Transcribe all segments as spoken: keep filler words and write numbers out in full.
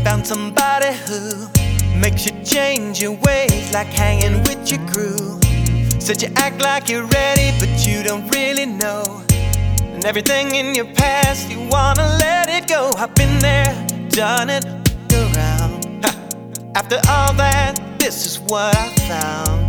found somebody who makes you change your ways, like hanging with your crew. Said you act like you're ready, but you don't really know. And everything in your past, you wanna let it go. I've been there, done it, around. Ha. After all that, this is what I found.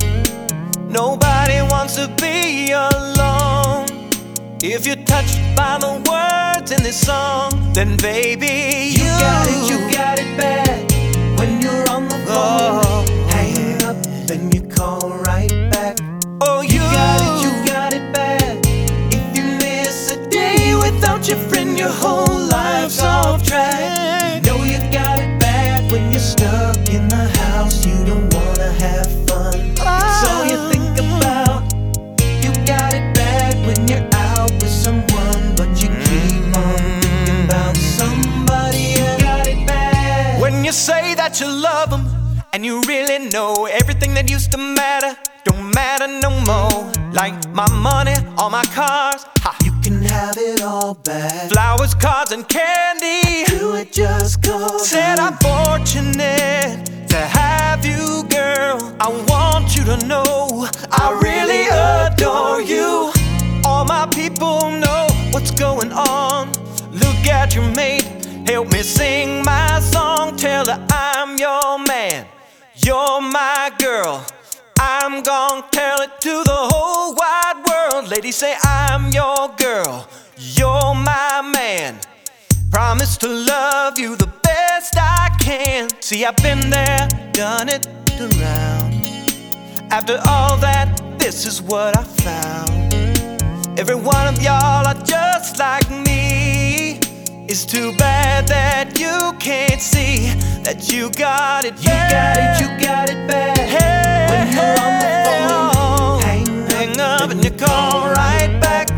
Nobody wants to be alone. If you're touched by the words in this song, then baby, you, you got it, you got it bad. When you're on the phone, oh, hang up, then you call right back. Oh, you, you got it, you got it bad. If you miss a day without your friend, your whole life's off track. You know you got it bad when you're stuck in the house. You don't wanna have fun. It's all you think about. You got it bad when you're out with someone, but you keep on thinking about somebody else. Got it bad when you say that you love them, and you really know everything that used to matter don't matter no more. Like my money, all my cars, ha. You can have it all back. Flowers, cards, and candy. Do it just cause. Said I'm fortunate to have you, girl. I want you to know I really adore you. All my people know what's going on. Look at your mate, help me sing my song. Tell her I'm your man, you're my girl. I'm gonna tell it to the whole wide world. Ladies, say I'm your girl, you're my man. Promise to love you the best I can. See, I've been there, done it around. After all that, this is what I found. Every one of y'all are just like me. It's too bad that you can't see that you got it bad. You got it, you got it bad. Hey, when you're on the phone, hang, hang up and you call right back.